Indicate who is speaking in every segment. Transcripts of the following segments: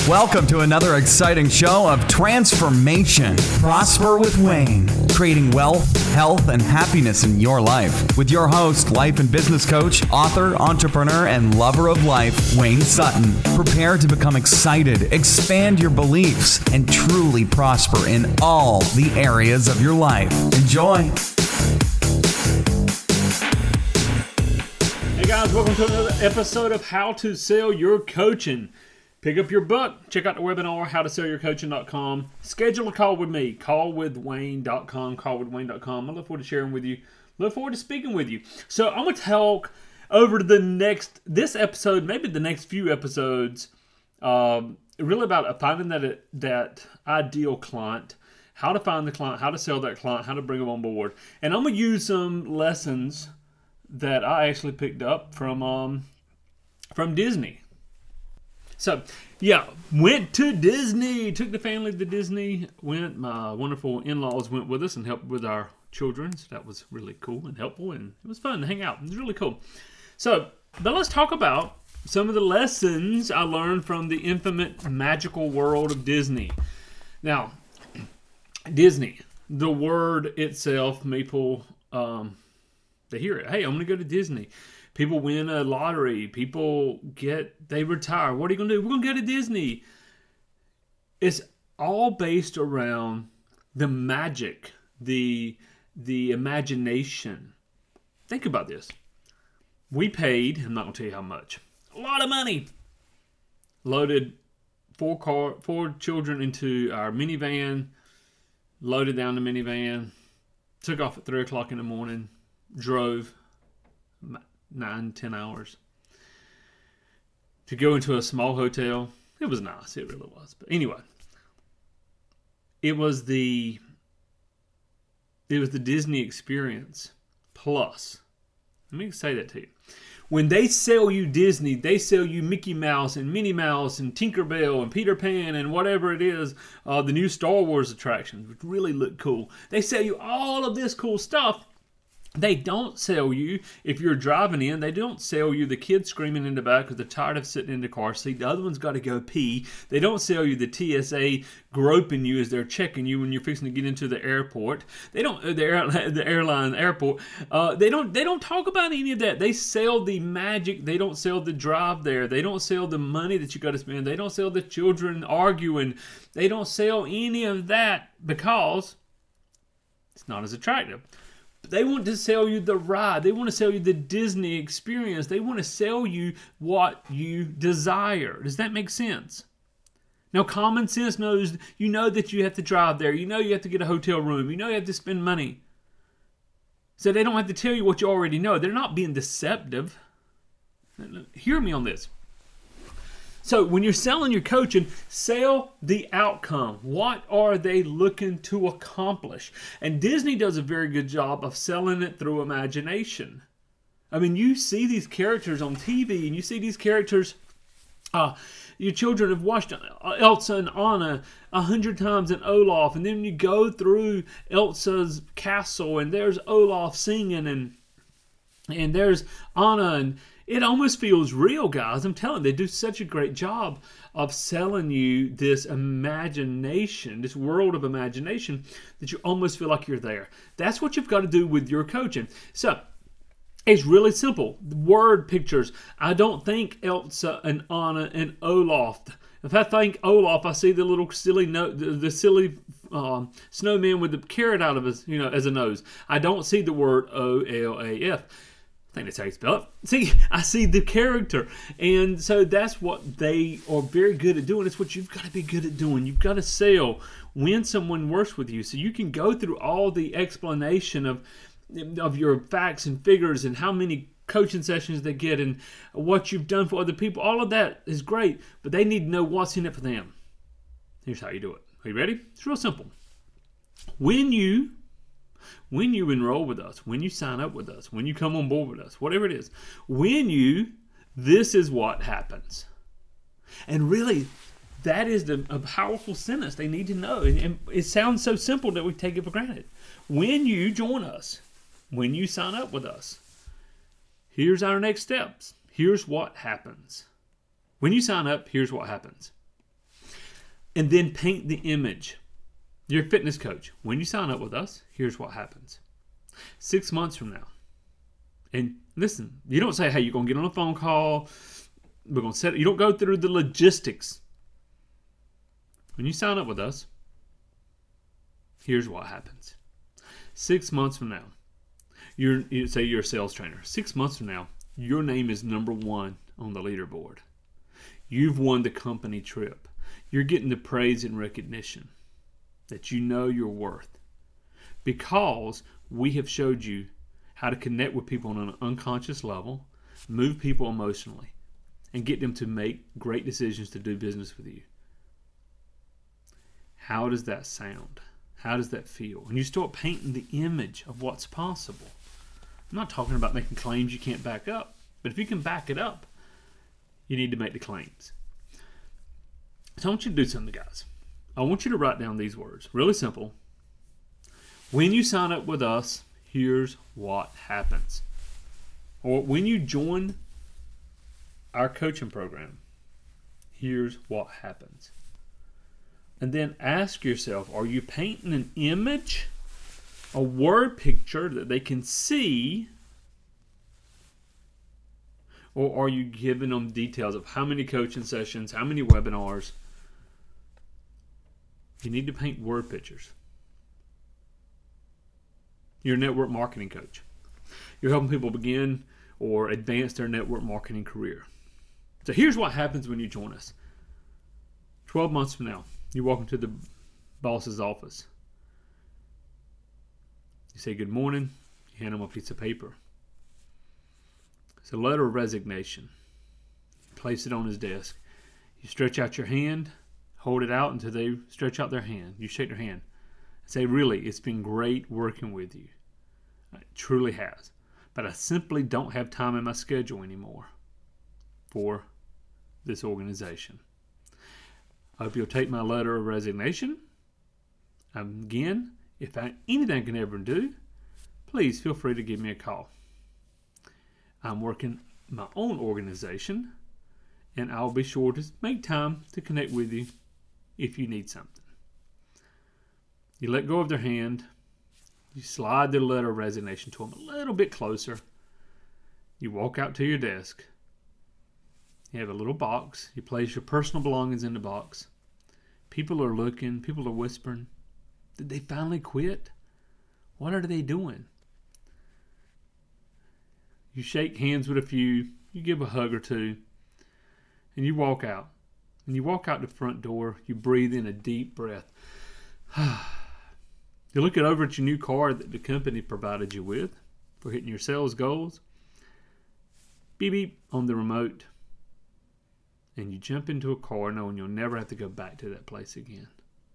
Speaker 1: Welcome to another exciting show of transformation. Prosper with Wayne, creating wealth, health, and happiness in your life. With your host, life and business coach, author, entrepreneur, and lover of life, Wayne Sutton. Prepare to become excited, expand your beliefs, and truly prosper in all the areas of your life. Enjoy.
Speaker 2: Hey guys, welcome to another episode of How to Sell Your Coaching. Pick up your book, check out the webinar, howtosellyourcoaching.com. Schedule a call with me, callwithwayne.com, callwithwayne.com. I look forward to sharing with you, look forward to speaking with you. So I'm going to talk over this episode, maybe the next few episodes, really about finding that ideal client, how to find the client, how to sell that client, how to bring them on board. And I'm going to use some lessons that I actually picked up from Disney. So, went to Disney. Took the family to Disney. My wonderful in-laws went with us and helped with our children. So that was really cool and helpful, and it was fun to hang out. It was really cool. So, but let's talk about some of the lessons I learned from the infamous magical world of Disney. Now, Disney, the word itself, people, they hear it. Hey, I'm going to go to Disney. People win a lottery. They retire. What are you going to do? We're going to go to Disney. It's all based around the magic, the imagination. Think about this. We paid, I'm not going to tell you how much, a lot of money. Loaded four children into our minivan, loaded down the minivan, took off at 3 o'clock in the morning, drove 9-10 hours to go into a small hotel. It was nice, it really was. But anyway, it was the Disney experience plus. Let me say that to you. When they sell you Disney, they sell you Mickey Mouse and Minnie Mouse and Tinkerbell and Peter Pan and whatever it is, the new Star Wars attractions, which really look cool. They sell you all of this cool stuff. They don't sell you, if you're driving in, they don't sell you the kid screaming in the back because they're tired of sitting in the car seat. The other one's got to go pee. They don't sell you the TSA groping you as they're checking you when you're fixing to get into the airport. They don't, the airline airport. They don't talk about any of that. They sell the magic. They don't sell the drive there. They don't sell the money that you got to spend. They don't sell the children arguing. They don't sell any of that because it's not as attractive. They want to sell you the ride. They want to sell you the Disney experience. They want to sell you what you desire. Does that make sense? Now, common sense knows, you know that you have to drive there. You know you have to get a hotel room. You know you have to spend money. So they don't have to tell you what you already know. They're not being deceptive. Hear me on this. So when you're selling your coaching, sell the outcome. What are they looking to accomplish? And Disney does a very good job of selling it through imagination. I mean, you see these characters on TV, and you see these characters. Your children have watched Elsa and Anna 100 times in Olaf, and then you go through Elsa's castle, and there's Olaf singing, and there's Anna, and it almost feels real, guys. I'm telling you, they do such a great job of selling you this imagination, this world of imagination, that you almost feel like you're there. That's what you've got to do with your coaching. So, it's really simple. Word pictures. I don't think Elsa and Anna and Olaf. If I think Olaf, I see the little silly silly snowman with the carrot out of his, as a nose. I don't see the word OLAF. I think that's how you spell it. See, I see the character. And so that's what they are very good at doing. It's what you've got to be good at doing. You've got to sell when someone works with you. So you can go through all the explanation of your facts and figures and how many coaching sessions they get and what you've done for other people. All of that is great, but they need to know what's in it for them. Here's how you do it. Are you ready? It's real simple. When you enroll with us, when you sign up with us, when you come on board with us, whatever it is, this is what happens. And really, that is a powerful sentence they need to know. And it sounds so simple that we take it for granted. When you join us, when you sign up with us, here's our next steps. Here's what happens. When you sign up, here's what happens. And then paint the image. You're a fitness coach. When you sign up with us, here's what happens. 6 months from now. And listen, you don't say, hey, you're going to get on a phone call. We're going to set it. You don't go through the logistics. When you sign up with us, here's what happens. 6 months from now, you say you're a sales trainer. 6 months from now, your name is number 1 on the leaderboard. You've won the company trip. You're getting the praise and recognition that you know you're worth, because we have showed you how to connect with people on an unconscious level, move people emotionally, and get them to make great decisions to do business with you. How does that sound? How does that feel? When you start painting the image of what's possible. I'm not talking about making claims you can't back up, but if you can back it up, you need to make the claims. So I want you to do something, guys. I want you to write down these words. Really simple. When you sign up with us, here's what happens. Or when you join our coaching program, here's what happens. And then ask yourself, are you painting an image, a word picture that they can see? Or are you giving them details of how many coaching sessions, how many webinars? You need to paint word pictures. You're a network marketing coach. You're helping people begin or advance their network marketing career. So here's what happens when you join us. 12 months from now, you walk into the boss's office. You say good morning. You hand him a piece of paper. It's a letter of resignation. You place it on his desk. You stretch out your hand, hold it out until they stretch out their hand. You shake their hand and say, really, it's been great working with you. It truly has. But I simply don't have time in my schedule anymore for this organization. I hope you'll take my letter of resignation. Again, if anything I can ever do, please feel free to give me a call. I'm working my own organization, and I'll be sure to make time to connect with you if you need something. You let go of their hand. You slide the letter of resignation to them a little bit closer. You walk out to your desk. You have a little box. You place your personal belongings in the box. People are looking. People are whispering. Did they finally quit? What are they doing? You shake hands with a few. You give a hug or two. And you walk out. And you walk out the front door. You breathe in a deep breath. You look over at your new car that the company provided you with for hitting your sales goals. Beep, beep on the remote. And you jump into a car knowing you'll never have to go back to that place again.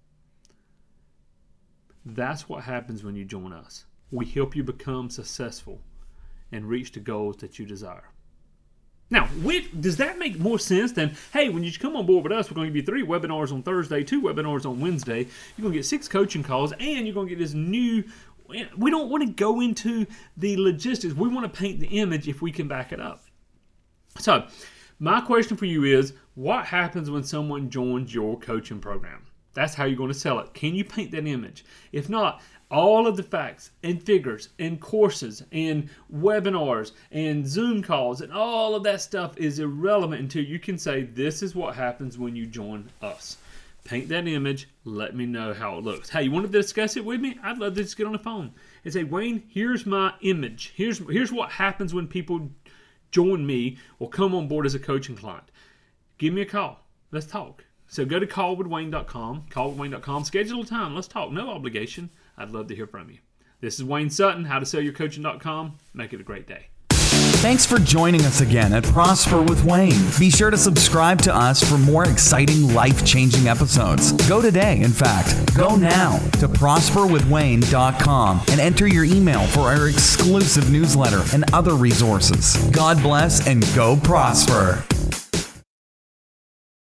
Speaker 2: That's what happens when you join us. We help you become successful and reach the goals that you desire. Now, does that make more sense than, hey, when you come on board with us, we're going to give you 3 webinars on Thursday, 2 webinars on Wednesday. You're going to get 6 coaching calls, and you're going to get this new... We don't want to go into the logistics. We want to paint the image if we can back it up. So, my question for you is, what happens when someone joins your coaching program? That's how you're going to sell it. Can you paint that image? If not, all of the facts and figures and courses and webinars and Zoom calls and all of that stuff is irrelevant until you can say, this is what happens when you join us. Paint that image. Let me know how it looks. Hey, you want to discuss it with me? I'd love to just get on the phone and say, Wayne, here's my image. Here's what happens when people join me or come on board as a coaching client. Give me a call. Let's talk. So go to callwithwayne.com, callwithwayne.com, schedule a time. Let's talk. No obligation. I'd love to hear from you. This is Wayne Sutton, howtosellyourcoaching.com. Make it a great day.
Speaker 1: Thanks for joining us again at Prosper with Wayne. Be sure to subscribe to us for more exciting, life-changing episodes. Go today, in fact. Go now to prosperwithwayne.com and enter your email for our exclusive newsletter and other resources. God bless and go prosper.